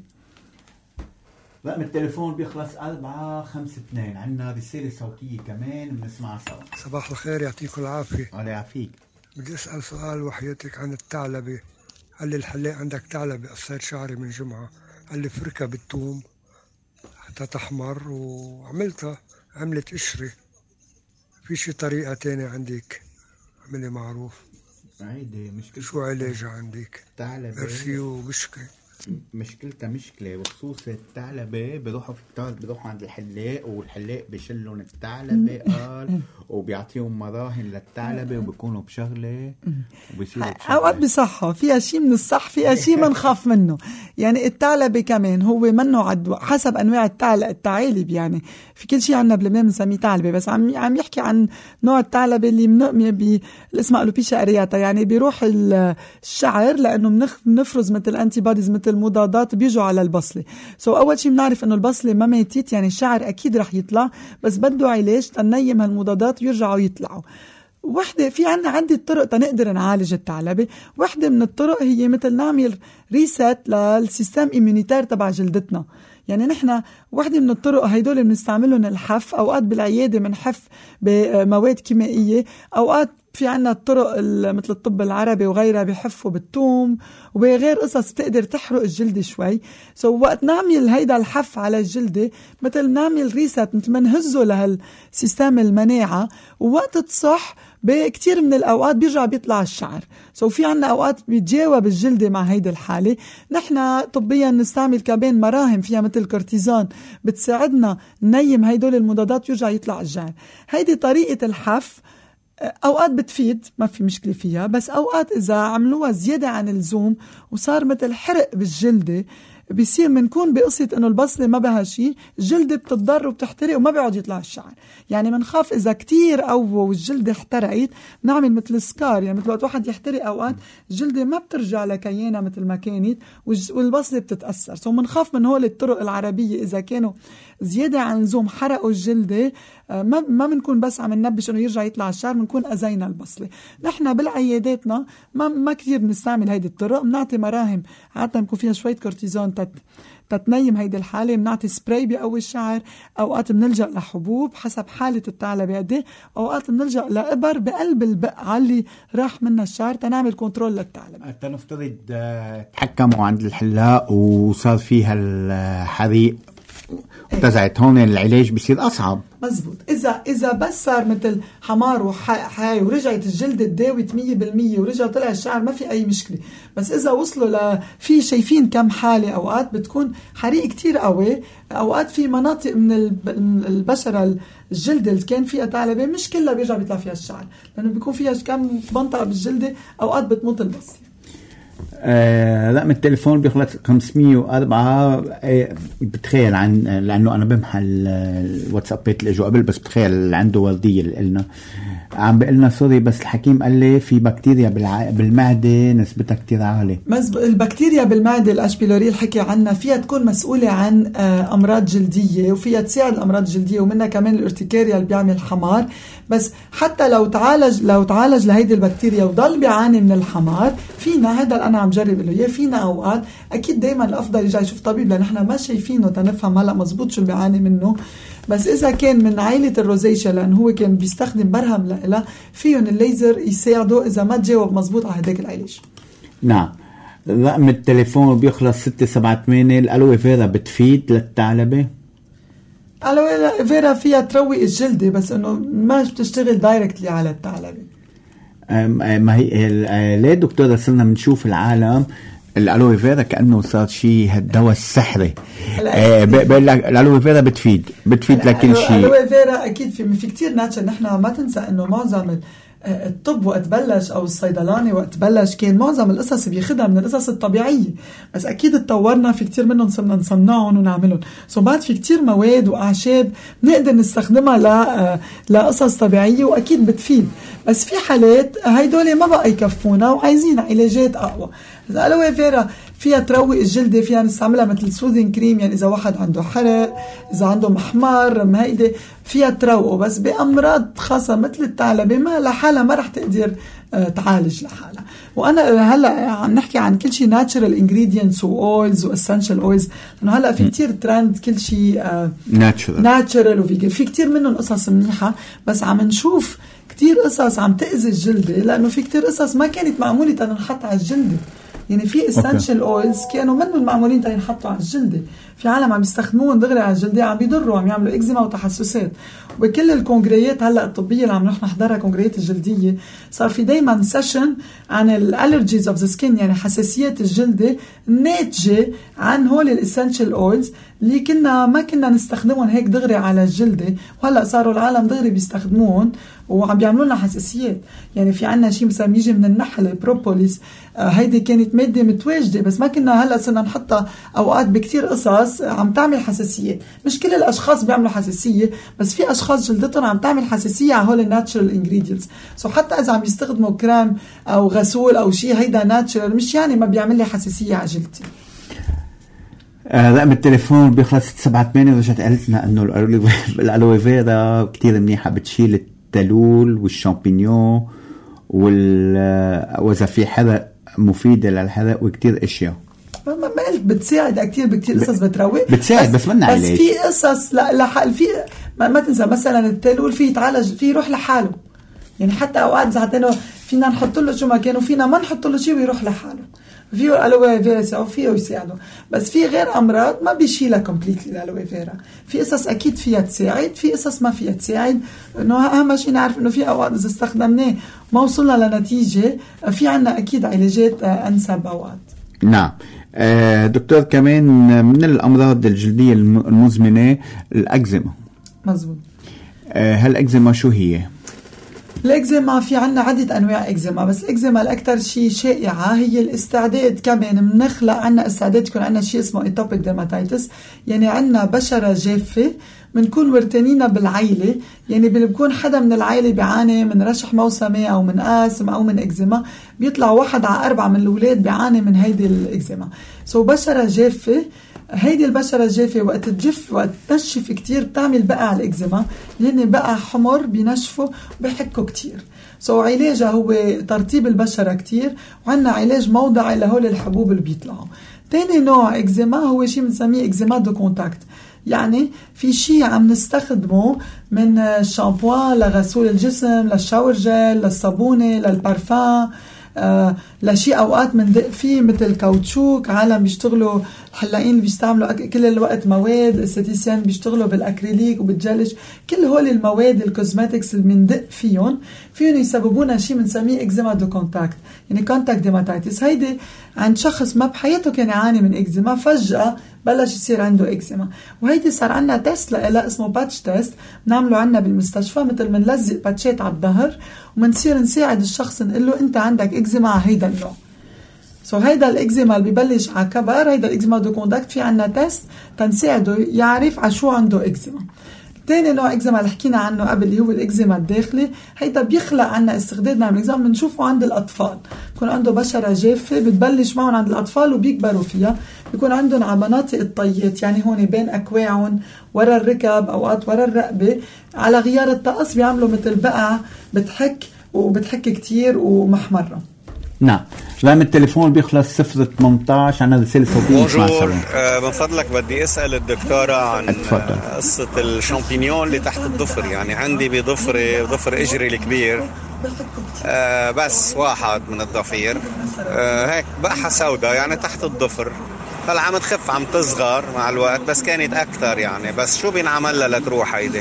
رقم التليفون بيخلص أربعة خمسة اثنين. عنا رسالة صوتية كمان بنسمعها سوا. صباح الخير، يعطيكم العافية. الله يعافيك. بدي أسأل سؤال وحياتك عن الثعلبة. قال لي الحلاق عندك ثعلبة قصيت شعري من جمعة، قال لي فركة بالثوم حتى تحمر، وعملتها عملت قشرة. في شي طريقة تانية عندك؟ عملي معروف. عيدي مشكلة. شو علاجها عندك؟ الثعلبة مرسي وبشكة. مشكلتها مشكلة، وخصوص الثعلبة بيروحوا في كتار، بيروحوا عند الحلاق، والحلاق بيشلون الثعلبة قال وبيعطيهم مراهن للثعلبة، وبيكونوا بشغلة وبيصيروا بشغلة. اوقات بصحة فيها شيء من الصح، فيها شيء ما نخاف منه. يعني الثعلبة كمان هو منه عدوى حسب انواع الثعلب الثعالب. يعني في كل شيء عنا بلبنان بنسميه ثعلبة، بس عم عم يحكي عن نوع الثعلبة اللي من بي اسمها الوبيشا ارياتا. يعني بيروح الشعر لانه بنفرز مثل انتي بوديز، مثل المضادات بيجوا على البصلة. سو so أول شيء بنعرف إنه البصلة ما ماتت، يعني الشعر أكيد رح يطلع، بس بده علاج تنيم هالمضادات ويرجعوا يطلعوا. وحدة في عنا عدة طرق تنقدر نعالج الثعلبة. وحدة من الطرق هي مثل نعمل ريست للسيستم إيمونيتير تبع جلدتنا. يعني نحن واحدة من الطرق هيدول بنستعملهم الحف، أوقات بالعيادة بنحف بمواد كيميائية، أوقات في عنا الطرق مثل الطب العربي وغيرها بيحفوا بالثوم وبغير قصص بتقدر تحرق الجلد شوي. سو وقت نعمل هيدا الحف على الجلد مثل نعمل ريست، مثل ما نهزه لهالسيستم المناعة، ووقت تصح بكتير من الأوقات بيرجع بيطلع الشعر. سو في عنا أوقات بيتجاوب الجلد مع هيدا الحالة. نحن طبيا نستعمل كمان مراهم فيها مثل كورتيزون بتساعدنا ننيم هيدول المضادات ويرجع يطلع الشعر. هيدي طريقة الحف أوقات بتفيد، ما في مشكلة فيها، بس أوقات إذا عملوها زيادة عن اللزوم وصار مثل حرق بالجلدة بيصير منكون بقصة إنه البصلة ما بها شيء، الجلدة بتتضر وبتحترق وما بيعود يطلع الشعر. يعني منخاف إذا كتير قوة والجلدة احترقت نعمل مثل سكار، يعني مثل وقت واحد يحترق أوقات الجلدة ما بترجع لكيانها مثل ما كانت والبصلة بتتأثر. سو منخاف من هول الطرق العربية إذا كانوا زيادة عن اللزوم حرقوا الجلدة، ما ما بنكون بس عم ننبش إنه يرجع يطلع الشعر، بنكون أزينا البصلة. نحن بالعياداتنا ما ما كثير بنستعمل هيدي الطرق، بنعطي مراهم عادة بنكون فيها شوية كورتيزون تت تتنيم هيدي الحالة بنعطي سبراي بقوي الشعر، أوقات بنلجأ لحبوب حسب حالة الثعلبة قديه، أوقات بنلجأ لإبر بقلب البقعة اللي راح منها الشعر تنعمل كنترول للثعلبة. تنفترض تحكموا عند الحلاق وصار فيها الحريق وابتزعت، هون العلاج بيصير أصعب. مزبوط. إذا إذا بس صار مثل حمار وحاي ورجعت الجلد تداوت مية بالمية ورجع طلع الشعر ما في أي مشكلة، بس إذا وصلوا لفي شايفين كم حالة أوقات بتكون حريق كتير قوي، أوقات في مناطق من البشرة الجلد اللي كان فيها ثعلبة مش كلها بيرجع بيطلع فيها الشعر، لأنه بيكون فيها كم منطقة بالجلد أوقات بتموت البصية. آه رقم التليفون بيخلص خمسمية وأربعة. آه بتخيل عن لأنه أنا بمحل الواتسابات اللي اجوا قبل، بس بتخيل عنده وردية اللي قلنا عم بقلنا سوري بس الحكيم قال لي في بكتيريا بالع... بالمعدة نسبتها كتير عالية. مزبوط. البكتيريا بالمعدة الأش بيلوري الحكي عنها فيها تكون مسؤولة عن آه أمراض جلدية وفيها تساعد الأمراض الجلدية، ومنها كمان الارتكاريا اللي بيعمل حمار. بس حتى لو تعالج لو تعالج لهيدي البكتيريا وضل بيعاني من الحمار، فينا هذا اللي أنا عم جرب له إياه، فينا أوقات أكيد دايما الأفضل يرجع يشوف طبيب، لأن إحنا ما شايفينه تنفهم هلا مزبوط شو اللي بيعاني منه. بس إذا كان من عائلة الروزيشيا لأنه هو كان بيستخدم برهم لإله، فيهم الليزر يساعده إذا ما تجاوب مزبوط على هداك العلاج. نعم. رقم التليفون بيخلص ستة سبعة ثمانية. الألوي فيرا بتفيد للثعلبة؟ الألوي فيرا فيها تروي الجلدة بس إنه ما بتشتغل دايركتلي على الثعلبة. ما هي ليه دكتورة صرنا بنشوف العالم الألوي فيرا كأنه صار شيء هالدواء السحري؟ آه بقول لك الألوي فيرا بتفيد بتفيد لكل شيء. الألوي فيرا أكيد في في كتير ناتشر. نحن ما تنسى إنه معظم الطب وقت بلش أو الصيدلاني وقت بلش كان معظم القصص بياخدها من القصص الطبيعية، بس أكيد اتطورنا في كتير منهم صرنا نصنعهم ونعملهم. سو بعد في كتير مواد وأعشاب نقدر نستخدمها ل لقصص طبيعية وأكيد بتفيد، بس في حالات هيدول ما بقى يكفونا وعايزين علاجات أقوى. إذا الألوي فيرا فيها تروي الجلد، فيها نستعملها مثل سوذين كريم، يعني إذا واحد عنده حرق، إذا عنده محمار مهيدة فيها تروقه، بس بأمراض خاصة مثل الثعلبة ما لحالها ما رح تقدر آه تعالج لحالها. وأنا هلأ عم نحكي عن كل شيء ناتشرال انجريدينتس وأويلز واسنشال أويلز، لأنه هلأ في كتير ترند كل شيء ناتشرال ناتشرال وفيجن، في كتير منهم قصص منيحة، بس عم نشوف كتير قصص عم تأذي الجلد، لأنه في كتير قصص ما كانت معمولة تنحط على الجلد. يعني في essential oils كانوا منهم معمولين تينحطوا على الجلد، في عالم عم يستخدموهم دغري على الجلد عم بيضروا، عم يعملوا إكزيما وتحسسات. وبكل الكونغريات هلا الطبيه اللي عم نروح نحضرها كونغريات الجلديه صار في دايما سيشن عن الالرجيز اوف ذا سكين، يعني حساسيات الجلد ناتجه عن هول الاسنشال اويلز اللي كنا ما كنا نستخدمهم هيك دغري على الجلد، وهلا صاروا العالم دغري بيستخدموهم وعم بيعملوا لنا حساسيات. يعني في عنا شيء مثلا يجي من النحل بروبوليس، آه هيدي كانت ماده متواجده بس ما كنا هلا صرنا نحطها اوقات بكتير قصص عم تعمل حساسيات. مش كل الاشخاص بيعملوا حساسيه، بس في اشخاص جلدتهم عم تعمل حساسيه على هول الناتشرال انجريدينتس. سو حتى اذا عم يستخدموا كريم او غسول او شيء هيدا ناتشرال، مش يعني ما بيعمل لي حساسيه على جلدتي. رقم التليفون بيخلص سبعة ثمانية. رجعت قالت لنا انه الالوي فيرا كتير منيحه، بتشيل التلول والشامبينيون وال واذا في حرق مفيده للحرق وكتير اشياء. ما ما قلت بتساعد كتير بكتير قصص بتروي، بتساعد بس, بس منا بس في قصص لا لا في ما, ما تنسى مثلا التلول في يتعالج في يروح لحاله. يعني حتى اوقات زعتنا فينا نحط له شو ما كانوا فينا ما نحط له شيء ويروح لحاله. فيه الالوي فيرا وفيه يساعده، بس في غير امراض ما بيشيلها كومبليتلي الالوي فيرا. في قصص اكيد فيها تساعد، في قصص ما فيها تساعد. انه اهم شيء نعرف انه في اوقات اذا استخدمناه ما وصلنا لنتيجه، في عنا اكيد علاجات انسب اوقات. نعم. آه دكتور، كمان من الامراض الجلديه المزمنه الاكزيما. مزبوط. آه هالاكزيما شو هي؟ الإكزيما في عنا عدة أنواع إكزيما، بس الإكزيما الأكثر شيء شائعة هي الاستعداد. كمان بنخلق عنا استعداد يكون عنا شيء اسمه اتوبيك ديرماتيتس، يعني عنا بشرة جافة بنكون ورتانينا بالعائلة. يعني بيكون حدا من العائلة بيعاني من رشح موسمي أو من آسم أو من إكزيما، بيطلع واحد على أربعة من الأولاد بيعاني من هيدي الإكزيما. سو بشرة جافة، هيدي البشرة الجافة وقت تجف وقت تنشف كتير بتعمل بقى على الإكزيما، لأن بقى حمر بينشفوا وبيحكوا كتير. سو علاجها هو ترطيب البشرة كتير، وعنا علاج موضعي لهول الحبوب اللي بيطلعوا. تاني نوع إكزيما هو شيء بنسميه إكزيما دو كونتاكت، يعني في شيء عم نستخدمه من الشامبوان لغسول الجسم للشاور جيل للصابونة للبارفان، آه لشيء أوقات مندق فيه مثل كاوتشوك. عالم بيشتغلوا الحلاقين بيستعملوا كل الوقت مواد، استيتيسيان بيشتغلوا بالأكريليك وبالجلج، كل هول المواد الكوزماتكس اللي مندق فيهم فيهم يسببونا شيء بنسميه إكزيما دو كونتاكت، يعني كونتاكت ديماتايتس. هيدي عند شخص ما بحياته كان يعاني من إكزيما فجأة بلش يصير عنده إكزيما، وهيدي صار عنا تيست لها اسمه باتش تيست بنعمله عنا بالمستشفى، مثل منلزق باتشات على الظهر ومنصير نساعد الشخص نقول له انت عندك إكزيما على هيدا النوع. سو هيدا الإكزيما اللي ببلش على كبر، هيدا الإكزيما دو كونتاكت، في عنا تيست تنساعده يعرف على شو عنده إكزيما. تاني نوع إكزيما اللي حكينا عنه قبل اللي هو الإكزيما الداخلي، هيدا بيخلق عنا استخداد نعمل إكزيما بنشوفه عند الأطفال، بيكون عنده بشرة جافة بتبلش معهم عند الأطفال وبيكبروا فيها، بيكون عندهم على مناطق الطيات، يعني هون بين أكواعهم ورا الركب، أوقات ورا الرقبة، على غيار الطقس بيعملوا مثل بقع بتحك وبتحك كتير ومحمرة. نعم. رقم التليفون بيخلص صفر ثمانية عشر عنا رسالة صوتية. بونجور، من فضلك بدي أسأل الدكتورة عن أتفضل. قصة الشامبينيون اللي تحت الضفر، يعني عندي بضفري ضفر إجري الكبير آه بس واحد من الضفير آه هيك بقحة سوداء يعني تحت الضفر، هلا عم تخف عم تصغر مع الوقت بس كانت أكتر يعني، بس شو بينعمل لها لتروح هيدي؟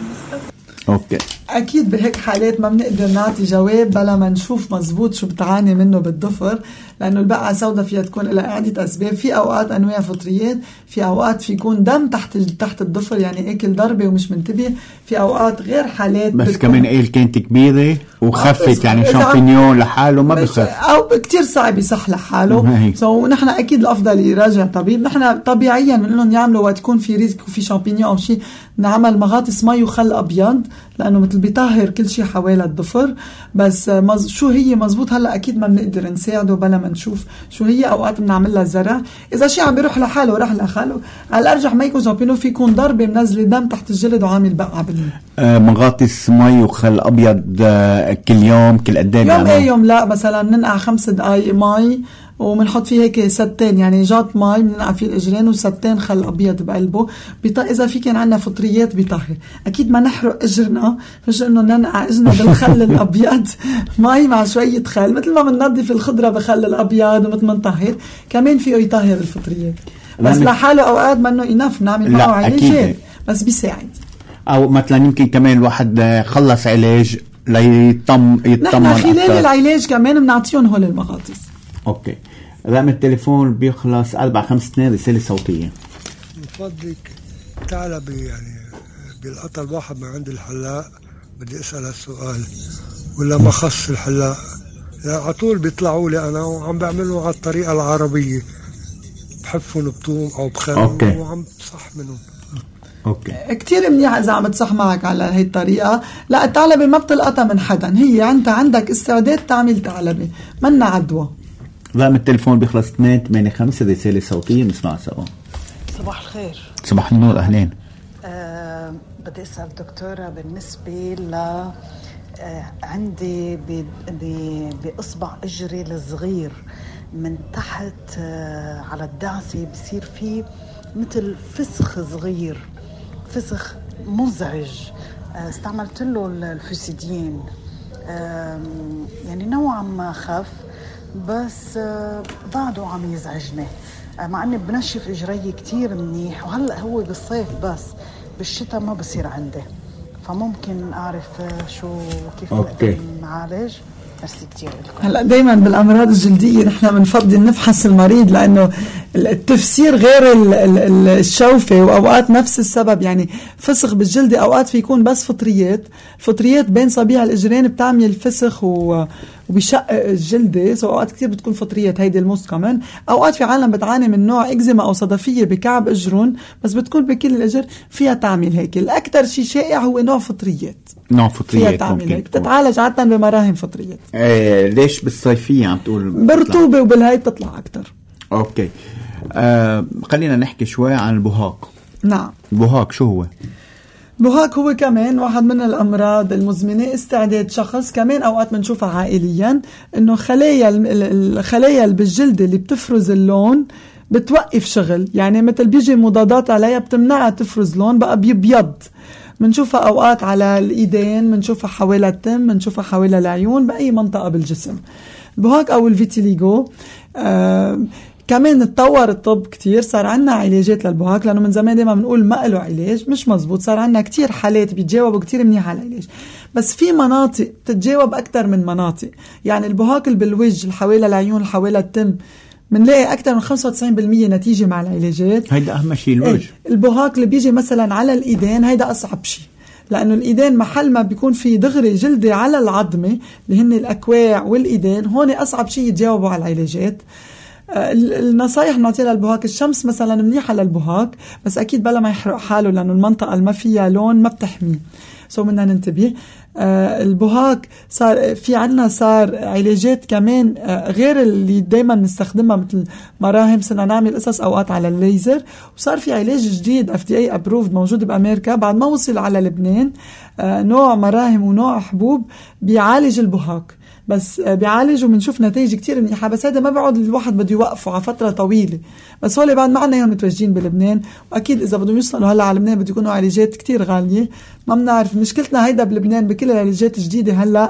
اوكي. اكيد بهيك حالات ما بنقدر نعطي جواب بلا ما نشوف مزبوط شو بتعاني منه بالضفر، لانه البقعه سوداء فيها تكون لها عده اسباب. في اوقات انواع فطريات، في اوقات في يكون دم تحت تحت الضفر يعني اكل ضربه ومش منتبه، في اوقات غير حالات بس كمان ايل كانت كبيره وخفت يعني شامبينيون لحاله ما بخف او كتير صعب يصح لحاله. سو نحن اكيد الافضل يراجع طبيب. نحن طبيعيا بنقول لهم يعملوا وقت يكون في ريسك وفي شامبينيون او شيء نعمل مغاطس مي وخل ابيض، لانه مثل بيطهر كل شيء حوالي الضفر. بس مز... شو هي مزبوط هلا اكيد ما بنقدر نساعده بلا ما نشوف شو هي. اوقات بنعمل لها زرع، اذا شيء عم بيروح لحاله راح لحاله، على الارجح ما يكون شامبينيون، في يكون ضربه منزله دم تحت الجلد وعامل بقعه بالماء. آه مغاطس مي وخل ابيض آه كل يوم كل قد ايه؟ يوم ايه يوم لا، مثلا بننقع خمس دقائق مي وبنحط فيه هيك ستين، يعني جاط مي بننقع فيه الاجرين وستين خل ابيض بقلبه. بيط... اذا في كان عندنا فطريات بيطهر. اكيد ما نحرق اجرنا، فش انه ننقع اجرنا بالخل الابيض مي مع شويه خل، مثل ما بننظف الخضره بخل الابيض ومثل ما نطهر كمان فيه يطهر الفطريات. بس لحاله اوقات منه ينف نعمل معه علاجات بس بيساعد. او مثلا يمكن كمان الواحد خلص علاج ليطم يطمن نحن خلال أكتر. العلاج كمان بنعطيهم هول المغاطس. اوكي. رقم التليفون بيخلص أربعة خمسة اثنين رسالة صوتية. من فضلك ثعلبة يعني بيلقطها الواحد من عند الحلاق، بدي اسأل هالسؤال، ولا ما خص الحلاق؟ يعني على طول بيطلعوا لي انا وعم بعملهم على الطريقة العربية، بحفهم بطوم او بخل وعم بصح منهم. اوكي. كتير منيح اذا عم تصح معك على هي الطريقه. لا الثعلبه ما بتلقطها من حدا، هي انت عندك استعداد تعمل ثعلبه منا عدوى. رقم التليفون بيخلص اثنين ثمانية خمسة رساله صوتيه نسمع سوا. صباح الخير. صباح النور، اهلين. أه بدي اسال دكتوره بالنسبه ل أه عندي باصبع اجري الصغير من تحت أه على الدعسه بصير فيه مثل فسخ صغير، فسخ مزعج. استعملت له الفوسيدين يعني نوعا ما خف، بس بعده عم يزعجني مع اني بنشف اجري كتير منيح. وهلا هو بالصيف بس، بالشتاء ما بصير عندي، فممكن اعرف شو كيف نقدر نعالج. ميرسي كتير لكم. هلا دايما بالامراض الجلديه نحن بنفضل نفحص المريض، لانه التفسير غير الشوفه، واوقات نفس السبب. يعني فسخ بالجلد اوقات في يكون بس فطريات، الفطريات بين صبيع الاجرين بتعمل فسخ وبشقق الجلده. سو اوقات كثير بتكون فطريات، هيدي الموست كمان. اوقات في عالم بتعاني من نوع اكزيما او صدفيه بكعب اجرون، بس بتكون بكل الاجر فيها تعمل هيك. الاكثر شيء شائع هو نوع فطريات، نوع فطريات فيها تعمل هيك، بتتعالج عاده بمراهم فطريات. ايه ليش بالصيفيه عم تقول؟ برطوبه وبالهاي بتطلع اكثر. اوكي. آه خلينا نحكي شوي عن البهاق. نعم. البهاق شو هو؟ البهاق هو كمان واحد من الأمراض المزمنة. استعداد شخص كمان أوقات بنشوفها عائليا، إنه خلايا الخلايا اللي بالجلد اللي بتفرز اللون بتوقف شغل، يعني مثل بيجي مضادات عليها بتمنعها تفرز لون بقى بيبيض. منشوفها أوقات على الإيدين، منشوفها حوالي التم، منشوفها حوالي العيون، بأي منطقة بالجسم. البهاق أو الفيتيليغو آه كمان اتطور الطب كتير، صار عنا علاجات للبهاق، لأنه من زمان دايما بنقول ما له علاج، مش مزبوط. صار عنا كتير حالات بيتجاوبوا كتير منيح على العلاج، بس في مناطق تتجاوب أكتر من مناطق. يعني البهاق اللي بالوجه، الحوالي العيون، الحوالي التم، منلاقي أكتر من خمسة وتسعين بالمية نتيجة مع العلاجات. هيدا أهم شيء الوجه. ايه البهاق اللي بيجي مثلا على الإيدين هيدا أصعب شيء، لأنه الإيدين محل ما بيكون في دغري جلدة على العظمة اللي هن الأكواع والإيدين، هون أصعب شيء يتجاوبوا على العلاجات. آه النصايح نعطيها للبهاق، الشمس مثلا منيحة للبهاق، بس أكيد بلا ما يحرق حاله، لأنه المنطقة اللي ما فيها لون ما بتحميه، سو بدنا ننتبه. آه البهاق صار في عنا صار علاجات كمان آه غير اللي دايما نستخدمها مثل مراهم، صرنا نعمل قصص اوقات على الليزر، وصار في علاج جديد اف دي اي ابروفد موجود بامريكا بعد ما وصل على لبنان، آه نوع مراهم ونوع حبوب بيعالج البهاق، بس آه بيعالج وبنشوف نتائج كتير منيحه، بس هذا ما بيقعد الواحد بده يوقفه على فتره طويله، بس هول بعد ما عنا اياهم متواجدين بلبنان، واكيد اذا بدهم يوصلوا هلا على لبنان بده يكونوا علاجات كتير غاليه، ما بنعرف. مشكلتنا هيدا بلبنان بكل العلاجات الجديده هلا،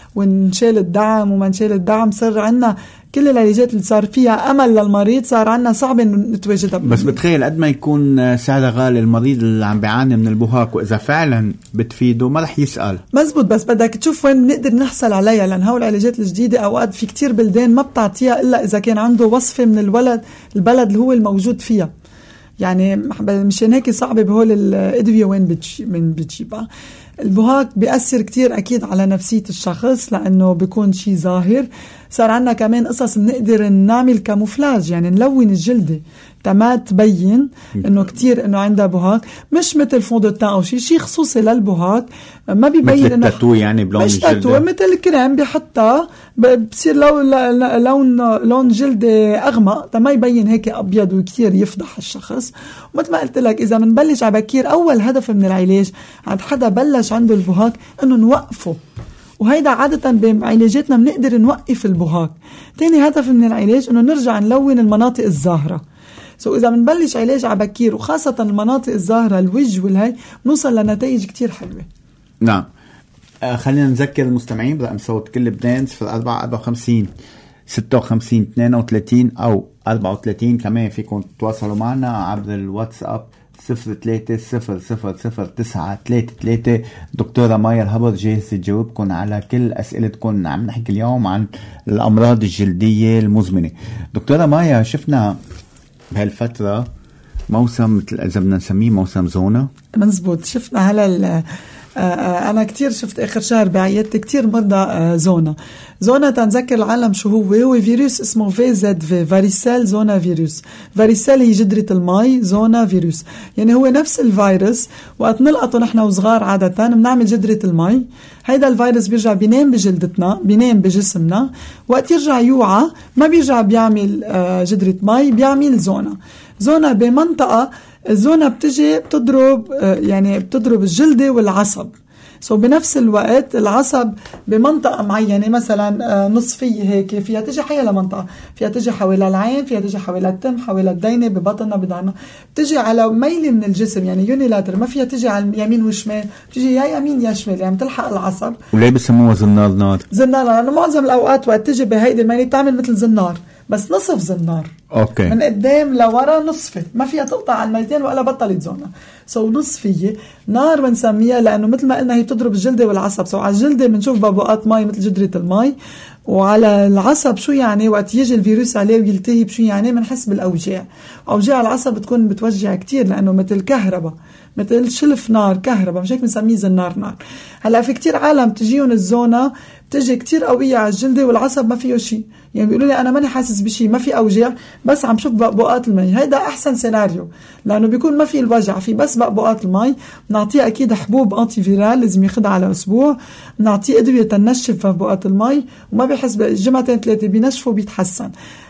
ونشال الدعم وما نشال الدعم، صار عنا كل العلاجات اللي صار فيها امل للمريض صار عنا صعب انه نتواجدها. بس بتخيل قد ما يكون سعرها غالي المريض اللي عم بيعاني من البهاق، واذا فعلا بتفيده ما رح يسال. مزبوط، بس بدك تشوف وين بنقدر نحصل عليها، لان هول العلاجات الجديده اوقات في كتير بلدان ما بتعطيها الا اذا كان عنده وصفه من الولد البلد اللي هو الموجود فيها. يعني مشان هيك صعبه بهول الادويه وين بتجي من بتجيبها. البهاق بيأثر كتير أكيد على نفسية الشخص، لأنه بيكون شيء ظاهر. صار عنا كمان قصص بنقدر نعمل كاموفلاج، يعني نلون الجلدة تما تبين انه كتير انه عندها بهاق، مش مثل فوندو تان او شيء شيء خصوصي للبهاق، ما بيبين مثل انه التاتو، يعني بلون مش الجلدة، تاتو، مثل الكريم بيحطها بصير لو لون لون جلدة اغمق تما يبين هيك ابيض وكتير يفضح الشخص. ومثل ما قلت لك اذا بنبلش على بكير، اول هدف من العلاج عند حدا بلش عنده البهاق انه نوقفه، وهيدا عادة بعلاجاتنا بنقدر نوقف البهاق. تاني هدف من العلاج انه نرجع نلون المناطق الظاهرة. سو إذا بنبلش علاج على بكير، وخاصة المناطق الظاهرة الوجه والهي، نوصل لنتائج كتير حلوة. نعم. آه خلينا نذكر المستمعين رقم صوت كل لبنان صفر أربعة أربعة وخمسين ستة وخمسين اثنين وثلاثين أو أربعة وثلاثين. كمان فيكم تتواصلوا معنا عبر الواتساب صفر ثلاثة صفر صفر صفر تسعة ثلاثة ثلاثة. دكتورة مايا الهبر جاهزة تجاوبكم على كل أسئلتكم. عم نحكي اليوم عن الأمراض الجلدية المزمنة. دكتورة مايا، شفنا بهالفترة موسم مثل إذا بدنا نسميه موسم زونا. مزبوط، شفنا هلا أنا كتير شفت آخر شهر بعيادتي كتير مرضى زونا. زونا تنذكر العالم شو هو هو فيروس اسمه في زد في فاريسيل زونا فيروس. فاريسيل هي جدرة المي، زونا فيروس يعني هو نفس الفيروس. وقت نلقطه نحن وصغار عادة بنعمل جدرة المي. هيدا الفيروس بيرجع بينام بجلدتنا، بينام بجسمنا، وقت يرجع يوعى ما بيرجع بيعمل جدرة مي، بيعمل زونا. زونا بمنطقة الزونة بتجي بتضرب يعني بتضرب الجلدة والعصب. سو بنفس الوقت العصب بمنطقة معينة، مثلا نصفية هيك، فيها تجي حيالة منطقة، فيها تجي حوالي العين، فيها تجي حوالي التم، حوالي الدينة، ببطننا، بضهرنا، بتجي على ميل من الجسم يعني يونيلاتر، ما فيها تجي على اليمين والشمال، بتجي يا يمين يا شمال، يعني بتلحق العصب. وليه بسموها زنار نار؟ زنار نار لأنه معظم الأوقات وقت تجي بهيدي الميلة بتعمل مثل زنار، بس نصف زنار. اوكي. من قدام لورا نصفه، ما فيها تقطع على الميلتين ولا بطلت زونا. سو نصفيه نار بنسميها لانه مثل ما قلنا هي بتضرب الجلده والعصب. سو على الجلده بنشوف ببقات مي مثل جدره المي، وعلى العصب شو يعني وقت يجي الفيروس عليه ويلتهي بشو يعني بنحس بالاوجاع. اوجاع العصب بتكون بتوجع كتير لانه مثل كهرباء، مثل شلف نار، كهرباء، مش هيك بنسميه زنار نار. هلا في كتير عالم تجيهم الزونا بتجي كتير قويه على الجلده والعصب ما فيه شيء، يعني بيقولوا لي انا ماني حاسس بشيء، ما في اوجاع، بس عم شوف بقبقات المي. هيدا احسن سيناريو لانه بيكون ما في الوجع، في بس بقبقات المي. بنعطيه اكيد حبوب انتي فيرال لازم ياخدها على اسبوع، بنعطيه ادويه تنشف بقبقات المي، وما بيحس بجمعتين ثلاثه بينشفوا بيتحسن.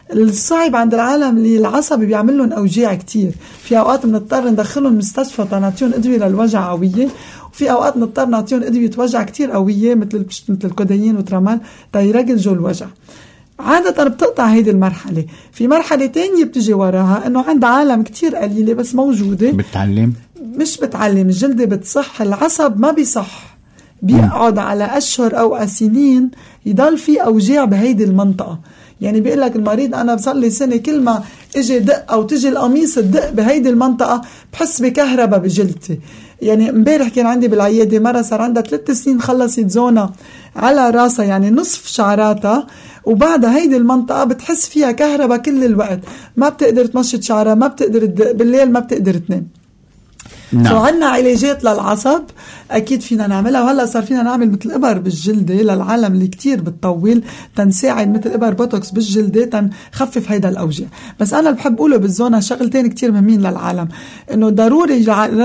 الصعب عند العالم اللي العصب بيعمل لهم اوجاع كتير، في اوقات بنضطر ندخلهم مستشفى تنعطيهم ادويه للوجع قويه، وفي اوقات نضطر نعطيهم ادويه وجع كتير قويه مثل مثل الكودايين وترامال تيرجلوا الوجع. عادة بتقطع هيدي المرحلة. في مرحلة تانية بتجي وراها انه عند عالم كتير قليلة بس موجودة بتعلم، مش بتعلم، الجلدة بتصح، العصب ما بيصح، بيقعد على أشهر أو سنين يضل في أوجاع بهيدي المنطقة. يعني بيقول لك المريض أنا بصلي سنة كل ما إجي دق أو تجي القميص تدق بهيدي المنطقة بحس بكهرباء بجلدتي. يعني امبارح كان عندي بالعيادة مرة صار عندها ثلاث سنين خلصت زونة على راسها، يعني نصف شعراتها، وبعدها هيدي المنطقة بتحس فيها كهرباء كل الوقت، ما بتقدر تمشط شعرها، ما بتقدر تدق بالليل، ما بتقدر تنام. نعم. سو عنا علاجات للعصب أكيد فينا نعملها، وهلأ صار فينا نعمل مثل إبر بالجلدة للعالم اللي كتير بتطول تنساعد، مثل إبر بوتوكس بالجلدة تنخفف هيدا الأوجاع. بس أنا اللي بحب أقوله بالزونة شغلتين كتير مهمين للعالم، إنه ضروري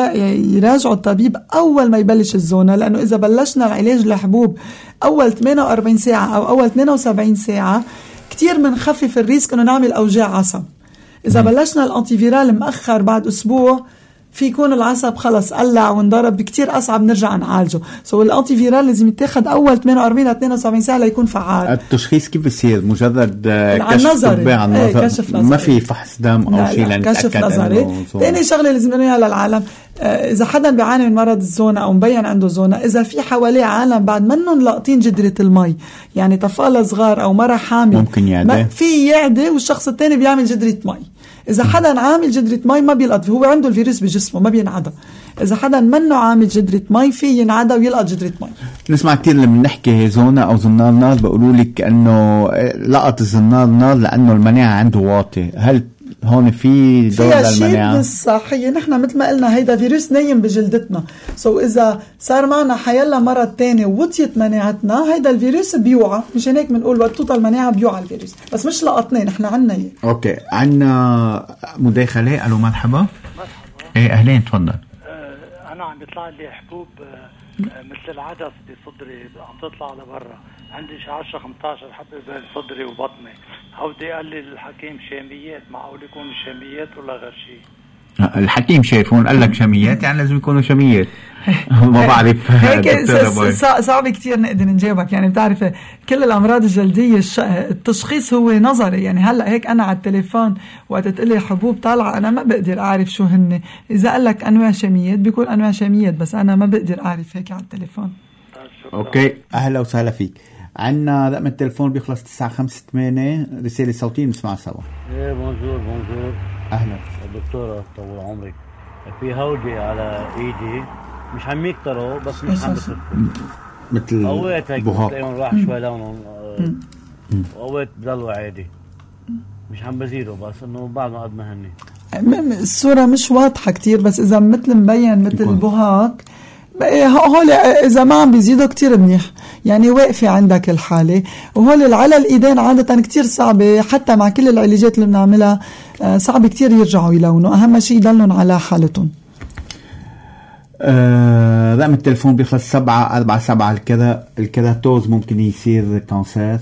يراجعوا الطبيب أول ما يبلش الزونة، لأنه إذا بلشنا العلاج لحبوب أول ثمانية وأربعين ساعة أو أول اثنين وسبعين ساعة كتير منخفف الريسك إنه نعمل أوجاع عصب. إذا بلشنا الأنتيفيرال مأخر بعد أسبوع في يكون العصب خلص قلع وانضرب، بكتير أصعب نرجع نعالجه. سو الأنتيفيرال لازم يتاخد أول ثمانية وأربعين إلى اثنين وسبعين ساعة ليكون فعال. التشخيص كيف بصير؟ مجرد كشف طبي عن ايه النظر، ما في فحص دم أو شيء كشف نظري. ثاني شغلة لازم نقولها للعالم، آه إذا حدا بيعاني من مرض الزونة أو مبين عنده زونة، إذا في حواليه عالم بعد منهم لاقطين جدرة المي، يعني طفالة صغار أو مرة حامل، ممكن يعدي، في يعدي والشخص الثاني بيعمل جدرة مي. إذا حدا عامل جدرة مي ما بيلقط، هو عنده الفيروس بجسمه ما بينعدى. إذا حدا منه عامل جدرة مي في ينعدى ويلقط جدرة مي. نسمع كتير لما نحكي زونة أو زنار نار بقولوا لك أنه لقط الزنار نار لأنه المناعة عنده واطي. هل هون في دور للمناعة؟ فيها شيء مش صحيح. نحن مثل ما قلنا هيدا فيروس نايم بجلدتنا، سو إذا صار معنا حيلا مرض تاني ووطيت مناعتنا هيدا الفيروس بيوعى، مشان هيك بنقول وقت توطى المناعة بيوعى الفيروس، بس مش لقطناه، نحن عنا اياه. اوكي، عنا مداخلة. الو مرحبا. مرحبا. ايه اهلين، تفضل. آه انا عم يطلع لي حبوب آه مثل العدس بصدري عم تطلع لبرا، عندي شي عشرة خمسطعش حبة بصدري وبطني. هودي قال لي الحكيم شاميات، معقول يكونوا شاميات ولا غير شيء؟ الحكيم شايفون قال لك شاميات، يعني لازم يكونوا شاميات. ما بعرف هيك صعب كتير نقدر نجاوبك. يعني بتعرف كل الأمراض الجلدية التشخيص هو نظري. يعني هلأ هيك أنا على التليفون وقت تقلي حبوب طالعة أنا ما بقدر أعرف شو هن. إذا قال لك أنواع شاميات بيكون أنواع شاميات، بس أنا ما بقدر أعرف هيك على التليفون. أوكي، أهلا وسهلا فيك. عنا رقم التليفون بيخلص تسعة خمسة ثمانية، رسالة صوتية نسمعها سوا. ايه بونجور بونجور. أهلا دكتورة طول عمرك. في هودي على ايدي مش عم يكتروا بس مش عم بخفوا، مثل اوقات هيك بتلاقيهم راح شوي لونهم، واوقات بضلوا عادي مش عم بزيدوا، بس انه بعد ما قد ما هني الصورة مش واضحة كتير، بس اذا مثل مبين مثل البهاق هول اذا ما عم بيزيدوا كتير منيح، يعني واقفة عندك الحالة. وهول على الايدين عادة كتير صعبة، حتى مع كل العلاجات اللي بنعملها صعب كتير يرجعوا يلونوا، اهم شيء يضلون على حالتهم. آه، رقم التليفون بيخلص سبعة أربعة سبعة. الكذا الكيراتوز ممكن يصير كانسر؟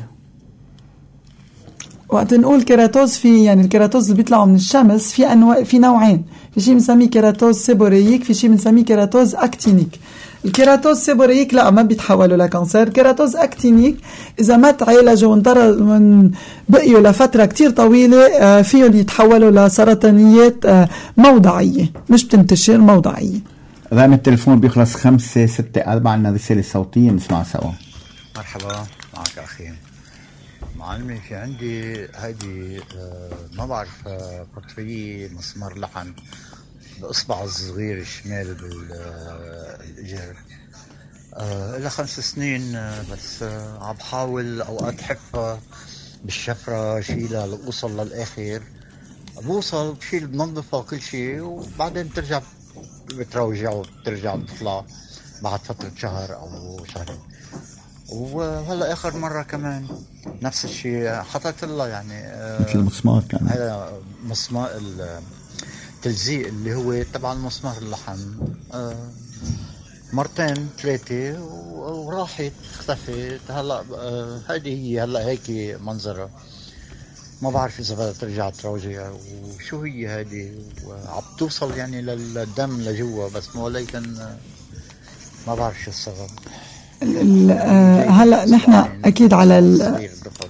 وقت نقول كيراتوز، في يعني الكيراتوز اللي بيطلعوا من الشمس في انواع، في نوعين، في شيء بنسميه كيراتوز سيبوريك، في شيء بنسميه كيراتوز اكتينيك. الكيراتوز سيبوريك لا ما بيتحولوا لكانسر. كيراتوز اكتينيك اذا ما تعالجوا وانطروا بقيوا لفتره كتير طويله فيهم يتحولوا لسرطانيات موضعيه، مش بتنتشر، موضعيه. رقم التليفون بيخلص خمسة ستة أربعة. لنا رسالة صوتية نسمعها سوا. مرحبا، معك أخي معلمي. في عندي هيدي آه ما بعرف آه قطرية مسمار لحم بإصبع الصغير الشمال بالإجر آه إلى خمس سنين آه بس آه عم بحاول أوقات حفها بالشفرة شيلها لأوصل للآخر، بوصل بشيل بنظفها كل شيء وبعدين ترجع بتروجع وبترجع بتطلع بعد فترة شهر أو شهرين. وهلا آخر مرة كمان نفس الشيء حطيت الله يعني مثل المسمار كان هذا مسمار التلزيق اللي هو تبع المسمار اللحم آه مرتين ثلاثة وراحت اختفت. هلا آه هذه هي هلا هيك منظرها، ما بعرف إذا بدها ترجع تروجع وشو هي هذه، وعم توصل يعني للدم لجوا بس ولكن ما بعرف شو السبب. هلا نحن اكيد على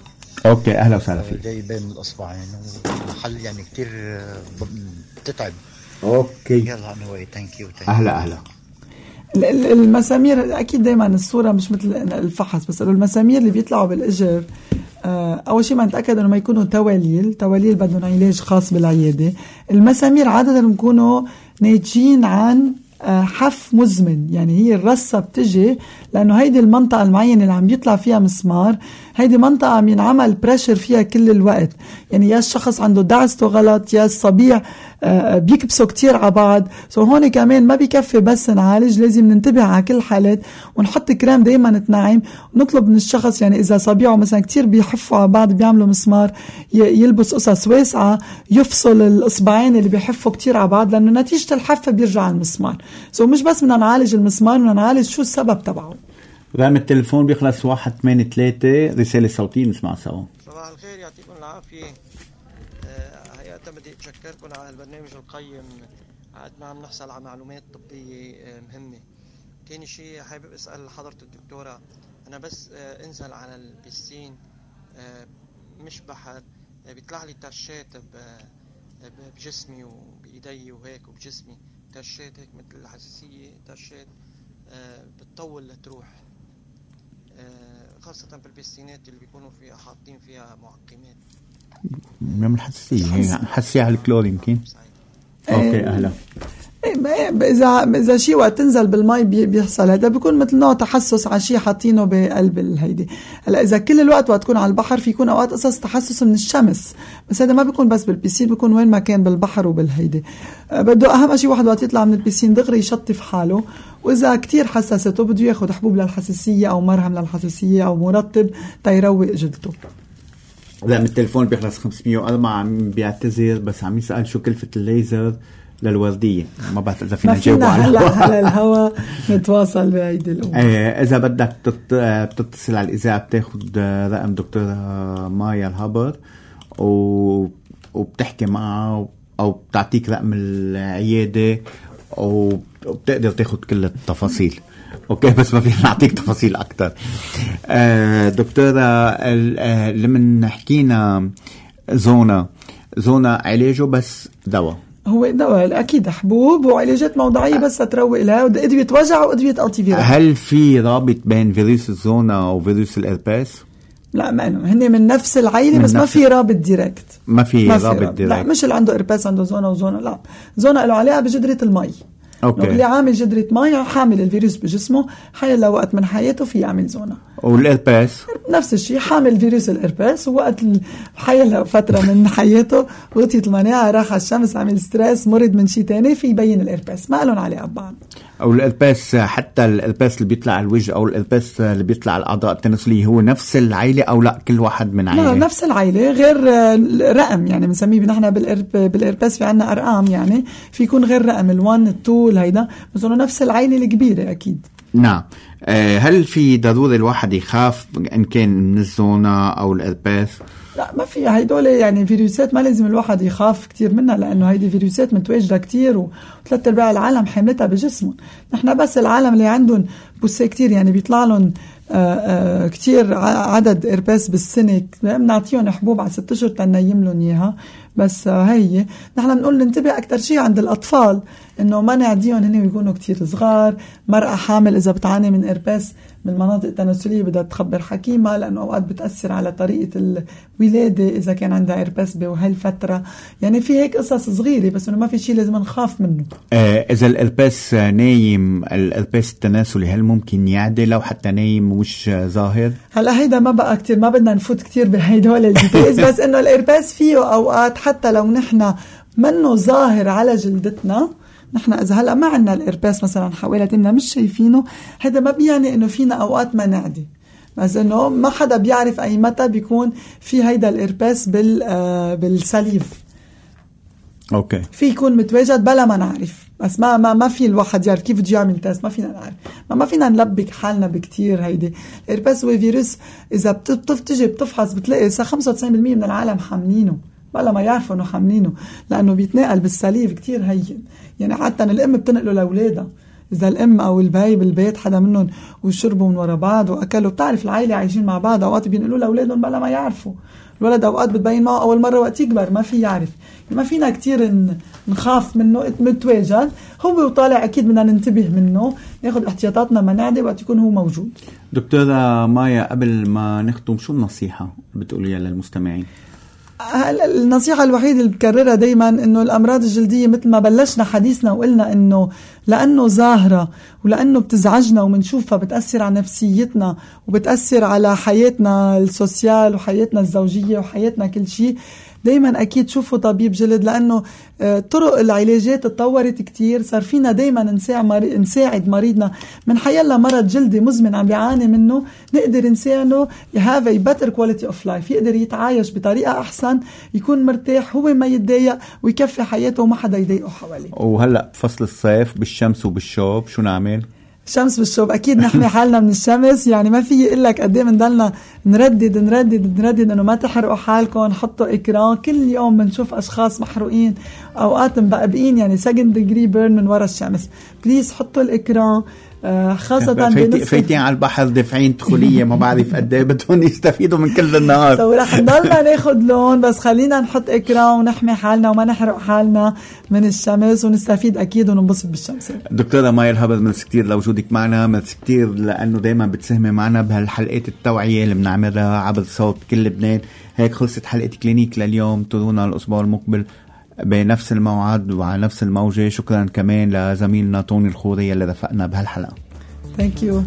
اوكي اهلا وسهلا فيك. جاي بين الاصبعين ومحل يعني كتير بتتعب. اوكي يلا انوي ثانك يو. اهلا اهلا. المسامير اكيد دائما الصوره مش مثل الفحص، بس المسامير اللي بيطلعوا بالاجر اول شيء ما نتاكد انه ما يكونوا تواليل، تواليل بدهم علاج خاص بالعياده. المسامير عاده بيكونوا ناتجين عن حف مزمن، يعني هي الرصة بتجي لأنه هيدي المنطقة المعينة اللي عم بيطلع فيها مسمار، هيدي منطقة عم ينعمل بريشر فيها كل الوقت، يعني يا الشخص عنده دعسته غلط يا الصبيع بيكبسوا كتير على بعض. سو هون كمان ما بيكفي بس نعالج، لازم ننتبه على كل حالات ونحط كريم دايما تنعم، ونطلب من الشخص يعني إذا صبيعه مثلا كتير بيحفوا على بعض بيعملوا مسمار يلبس قصص واسعة، يفصل الإصبعين اللي بيحفوا كتير على بعض، لأنه نتيجة الحفة بيرجع المسمار. سو مش بس بدنا نعالج المسمار، بدنا نعالج شو السبب تبعه. رقم التليفون بيخلص واحد ثمانية ثلاثة، رسالة صوتية نسمع سوا. صباح الخير، يعطيكم العافية. حقيقة بدي أتشكركم على البرنامج القيم، قد ما عم نحصل على معلومات طبية مهمة. تاني شيء حابب أسأل حضرة الدكتورة، أنا بس انزل على البسين مش بحر بيطلع لي ترشات بجسمي وبإيدي وهيك وبجسمي، ترشات هيك مثل الحساسية، ترشات بتطول لتروح، خاصة بالبسينات اللي بيكونوا فيها حاطين فيها معقمات. من حساسية، حساسية على الكلور يمكن. اوكي اهلا. اذا اذا شيء وقت تنزل بالماء بيحصل هذا، بيكون مثل نوع تحسس على شيء حاطينه بقلب الهيدي. هلا اذا كل الوقت وقت تكون على البحر في يكون اوقات قصص تحسس من الشمس، بس هذا ما بيكون بس بالبيسين، بيكون وين ما كان بالبحر وبالهيدي. بده اهم شيء واحد وقت يطلع من البيسين دغري يشطف حاله، واذا كتير حساسته بده ياخذ حبوب للحساسية او مرهم للحساسية او مرطب تيروق جلدته. لا من التليفون بيخلص خمسمية وأربعة عم بيعتذر، بس عم يسأل شو كلفة الليزر للوردية. ما بعرف إذا فينا نجاوب على هلا على الهوا نتواصل بهيدي الأمور. ايه إذا بدك تت... بتتصل على الإذاعة بتاخد رقم دكتور مايا الهبر و... وبتحكي معها أو بتعطيك رقم العيادة وبتقدر تاخد كل التفاصيل. اوكي بس ما فينا نعطيك تفاصيل اكتر. آه دكتورة آه لما حكينا زونا زونا علاجه بس دواء، هو دواء اكيد حبوب وعلاجات موضعيه بس تروق لها، وادويه وجع وادويه انتي فيروس. هل في رابط بين فيروس الزونا وفيروس الارباس؟ لا ما هن من نفس العيله، بس ما في رابط ديركت. ما في رابط ديركت. لا مش اللي عنده ارباس عنده زونا وزونا، لا زونا له علاقه بجدره المي. اوكي. اللي عامل جدرة مي حامل الفيروس بجسمه حيلا وقت من حياته في يعمل زونا. والإرباس نفس الشيء، حامل فيروس الإرباس ووقت حيلا فترة من حياته غطيت المناعة، راح على الشمس، عمل ستريس، مرض من شيء تاني في يبين الإرباس، ما لهم علاقة ببعض. أو الإرباس حتى الإرباس اللي بيطلع على الوجه أو الإرباس اللي بيطلع على الأعضاء التناسلية هو نفس العائلة أو لا كل واحد من عائلة؟ لا نفس العائلة غير رقم، يعني بنسميه نحن بالإرباس في عنا أرقام، يعني في يكون غير رقم الوان التو هيدا، بس انه نفس العائلة الكبيرة أكيد. نعم. هل في ضروري الواحد يخاف إن كان من الزونا أو الإرباس؟ لا ما في، هيدول يعني فيروسات ما لازم الواحد يخاف كتير منها، لأنه هيدي فيروسات متواجدة كتير وثلاث أرباع العالم حملتها بجسمهم. نحن بس العالم اللي عندهم بوسة كتير يعني بيطلع لهم آآ آآ كتير عدد إرباس بالسنة، بنعطيهم حبوب على ست أشهر تنيم لهم إياها. بس هي نحن بنقول ننتبه أكتر شيء عند الأطفال إنه ما نعديهم هن يكونوا كتير صغار. مرأة حامل إذا بتعاني من إرباس من مناطق التناسلية بدها تخبر حكيمة، لأنه أوقات بتأثر على طريقة الولادة إذا كان عندها إرباس بهالفترة. يعني في هيك قصص صغيرة، بس إنه ما في شيء لازم نخاف منه. آه إذا الإرباس نايم، الإرباس التناسلي هل ممكن يعدي لو حتى نايم مش ظاهر؟ هلا هيدا ما بقى كتير، ما بدنا نفوت كتير بهيدول الديتيلز، بس إنه الإرباس فيه أوقات حتى لو نحن منه ظاهر على جلدتنا، نحن إذا هلأ ما عنا الإرباس مثلا حوالتنا مش شايفينه، هذا ما بيعني إنه فينا أوقات ما نعدي، بس إنه ما حدا بيعرف أي متى بيكون في هيدا الإرباس بال آه بالسليف. أوكي. في يكون متواجد بلا ما نعرف، بس ما ما ما في الواحد يعرف كيف بده يعمل تيست، ما فينا نعرف، ما ما فينا نلبك حالنا بكتير. هيدي الإرباس هو فيروس إذا بتفتجي بتفحص بتلاقي خمسة وتسعين بالمية من العالم حاملينه بلا ما يعرفوا انه حاملينه، لانه بيتنقل بالسليف كتير هين، يعني حتى الام بتنقله لاولادها، إذا الأم أو الباي بالبيت حدا منهم وشربوا من ورا بعض وأكلوا. بتعرف العائلة عايشين مع بعض، أوقات بينقلوا لأولادهم بلا ما يعرفوا. الولد أوقات بتبين معه أول مرة وقت يكبر ما في يعرف، ما فينا كتير نخاف منه متواجد. هو وطالع أكيد بدنا ننتبه منه، ناخد احتياطاتنا مناعدة وقت يكون هو موجود. دكتورة مايا، قبل ما نختم شو النصيحة بتقوليها للمستمعين؟ النصيحة الوحيدة اللي بكررها دايما انه الامراض الجلدية مثل ما بلشنا حديثنا وقلنا انه لانه ظاهرة ولانه بتزعجنا ومنشوفها بتأثر على نفسيتنا وبتأثر على حياتنا السوسيال وحياتنا الزوجية وحياتنا كل شيء، دايما اكيد شوفوا طبيب جلد، لانه طرق العلاجات تطورت كتير. صار فينا دايما نساعد مريضنا من حيلا مرض جلدي مزمن عم بيعاني منه، نقدر نساعده have a better quality of life، يقدر يتعايش بطريقة احسن، يكون مرتاح، هو ما يتضايق ويكفي حياته وما حدا يضايقه حواليه. وهلا بفصل الصيف بالشمس وبالشوب شو نعمل؟ شمس بالشوب أكيد نحمي حالنا من الشمس. يعني ما في إقلك قد ايه بنضلنا نردد نردد نردد إنه ما تحرقوا حالكم، حطوا إكران. كل يوم بنشوف أشخاص محروقين، أوقات مبقبقين يعني second degree burn من وراء الشمس. بليز حطوا الإكران، آه خاصة فايتين فايتين على البحر دافعين دخولية ما بعرف قد ايه بدهم يستفيدوا من كل النهار. سو رح نضلنا ناخد لون، بس خلينا نحط إكران ونحمي حالنا وما نحرق حالنا من الشمس ونستفيد أكيد وننبسط بالشمس. دكتورة مايا الهبل، ميرسي كتير لوجودك معنا، ميرسي كتير لأنه دايما بتساهمي معنا بهالحلقات التوعية اللي بنعملها عبر صوت كل لبنان. هيك خلصت حلقة كلينيك لليوم، ترونا الأسبوع المقبل بنفس الموعد وعلى نفس الموجة. شكرا كمان لزميلنا طوني الخوري اللي رفقنا بهالحلقة. Thank you.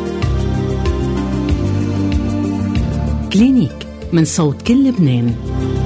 كلينيك من صوت كل لبنان.